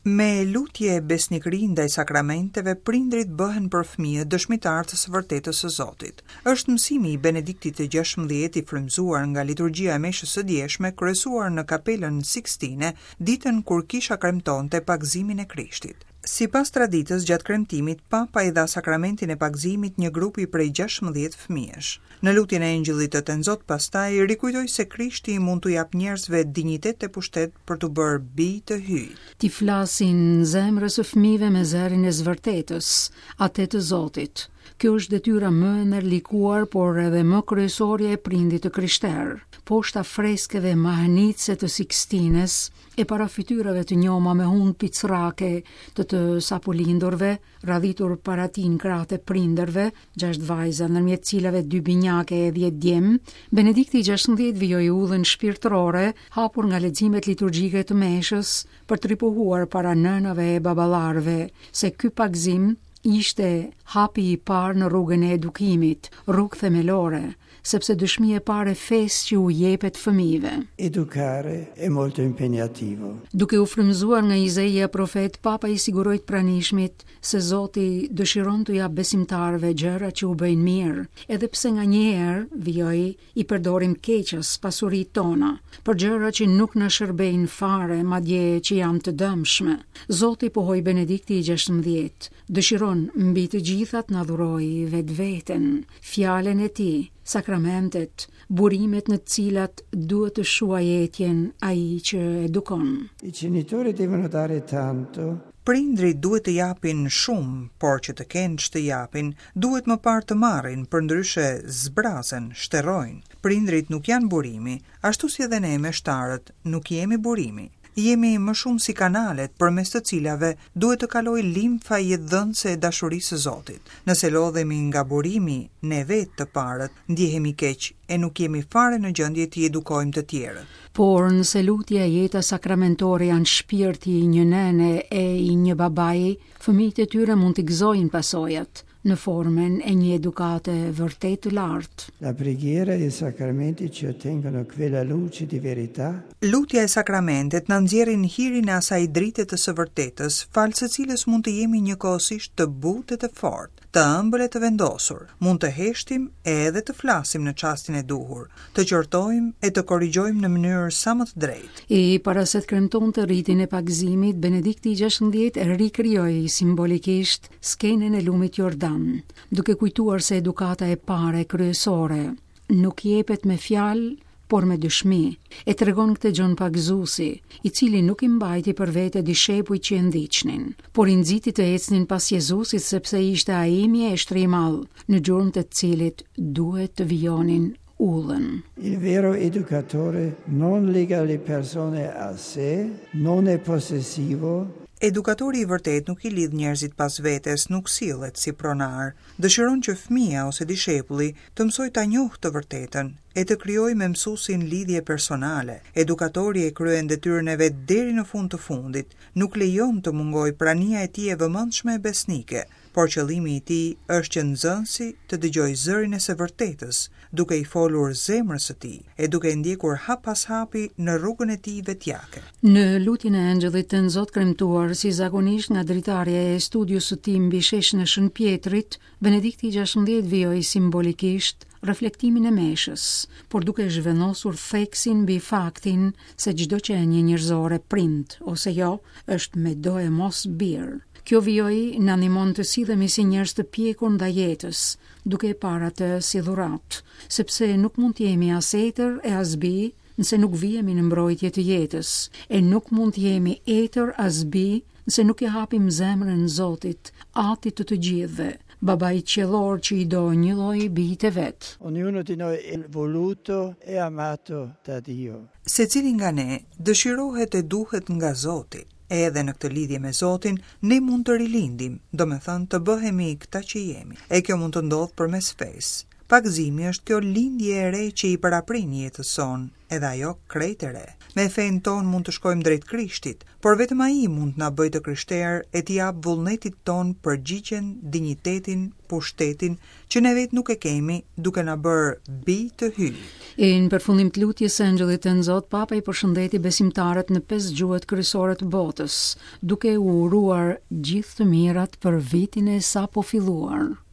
Me lutje besnikëri ndaj sakramenteve, prindrit bëhen për fëmijët dëshmitar të së vërtetës së Zotit. Është mësimi i Benediktit të 16 i frymëzuar nga liturgjia e meshës së dieshme, kryesuar në kapelën Sikstine, ditën kur kisha kremtonte pagëzimin e Krishtit. Sipas traditës, gjatë kremtimit, Papa i dha sakramentin e pagëzimit një grupi prej 16 fëmijësh. Në lutjen e Engjëllit të Tenzot, pastaj rikujtoi se Krishti mund t'u jap njerëzve dinjitet e pushtet për t'u bërë bij të hyjt. Ti flasin zemrës së fëmijëve me zërin e zvërtetës, atë të Zotit. Kjo është detyra më e ndërlikuar, por edhe më kryesorja e prindit të krishterë. Poshta freskeve mahnitse të Sikstines e para fytyrave të njoma me hund picrake të sapo lindurve, radhitur para tij në krahët e prindërve, 6 vajza, ndërmjet cilave 2 binjake e 10 djem, Benedikti 16 vijoi udhën shpirtërore, hapur nga leximet liturgjike të meshës, për të ripohuar para nënave e baballarëve se ky pagëzim ishte hapi i parë në rrugën e edukimit, rrugë themelore, sepse dëshmi e parë e fesë që u jepet fëmijëve. Educare è molto impegnativo. Duke u frymëzuar nga Izaia profet, Papa i siguroi të pranishmit se Zoti dëshiron të jap besimtarëve gjëra që u bëjnë mirë, edhe pse nganjëherë vijoi i përdorim keqës pasuritë tona, për gjëra që nuk na shërbejnë fare, madje që janë të dëmshme. Zoti, pohoi Benedikti i 16, dëshiron mbi të gjithat na dhuroi vetveten, fjalën e tij, sakramentet, burimet në të cilat duhet të shuaj jetjen ai që edukon. I genitori devono dare tanto. Prindrit duhet të japin shumë, por që të kenë ç'të japin, duhet më parë të marrin, përndryshe zbrazen, shterrojnë. Prindrit nuk janë burimi, ashtu si edhe ne meshtarët nuk jemi burimi. Jemi më shumë si kanalet përmes të cilave duhet të kalojë limfa jetëdhënëse e dashurisë së Zotit. Nëse lodhemi nga burimi, ne vetë të parët ndjehemi keq e nuk jemi fare në gjendje të edukojmë të tjerët. Por nëse lutja e jeta sakramentore janë shpirti i një nëne e i një babai, fëmijët e tyre mund të gëzojnë pasojat në formën e një edukate vërtet të lartë. La preghiera e i sacramenti ci ottengono quella luce di verità. Lutja e sakramentet na nxjerrin hirin e asaj drite të së vërtetës, falë së cilës mund të jemi njëkohësisht të butë e të fortë, të ëmbël e të vendosur. Mund të heshtim edhe të flasim në çastin e duhur, të qortojmë e të korrigjojmë në mënyrë sa më të drejtë. E para se të kremtonte ritin e pagëzimit, Benedikti 16 rikrijoi simbolikisht skenën e lumit Jordan, duke kujtuar se edukata e parë kryesore nuk jepet me fjalë, por me dëshmi, e tregon këtë Gjon Pagëzuesi, i cili nuk i mbajti për vete dishepujt që e ndiqnin, por i nxiti të ecnin pas Jezusit sepse ishte ai mjeshtri i madh, në gjurmë të cilit duhet të vijonin ullën. Il vero educatore non lega le persone a sé, non è possessivo. Edukatori i vërtet nuk i lidh njerëzit pas vetes, nuk sillet si pronar. Dëshiron që fëmia ose dishepulli të mësojë ta njohë të vërtetën e të krijojë me mësuesin lidhje personale. Edukatori e kryen detyrën e vet deri në fund të fundit, nuk lejon të mungojë prania e tij e vëmendshme e besnike, por qëllimi i tij është që nxënësi të dëgjojë zërin e së vërtetës, duke i folur zemrës së tij e duke ndjekur hap pas hapi në rrugën e tij vetjake. Në lutjen e Angjëllit të Nzot kremtuar si zakonisht nga dritarja e studios së tij mbi sheshin e Shën Pjetrit, Benedikti 16 vijoi simbolikisht reflektimin e meshës, por duke zhvennosur theksin mbi faktin se çdo qenie njerëzore prind ose jo është me do e mos bir. Kjo vijoi na ndihmon të sidhemi si njerëz të pjekur ndaj jetës, duke e parë atë si dhuratë, sepse nuk mund të jemi as etër e as bi, nëse nuk vijemi në mbrojtje të jetës, e nuk mund të jemi etër as bi, nëse nuk e hapim zemrën Zotit, Atit të gjithëve, Babai qiellor që i do një lloj bijtë vet. Ognuno di noi è voluto e amato da Dio. Secili nga ne dëshirohet e duhet nga Zoti. Edhe në këtë lidhje me Zotin, ne mund të rilindim, do me thënë të bëhemi këta që jemi. E kjo mund të ndodhë përmes fesë. Pagëzimi është kjo lindje e re që i paraprin jetës son, edhe ajo krejt e re. Me fen ton mund të shkojmë drejt Krishtit, por vetëm ai mund na bëjë të krishterë e t'i jap vullnetit ton përgjigjen, dinjitetin, pushtetin që ne vetë nuk e kemi, duke na bërë bi të hy. Në përfundim të lutjes së Angjëllit të Nzot, Papa i përshëndeti besimtarët në 5 gjuhët kryesore të botës, duke u uruar gjithë të mirat për vitin e sapo filluar.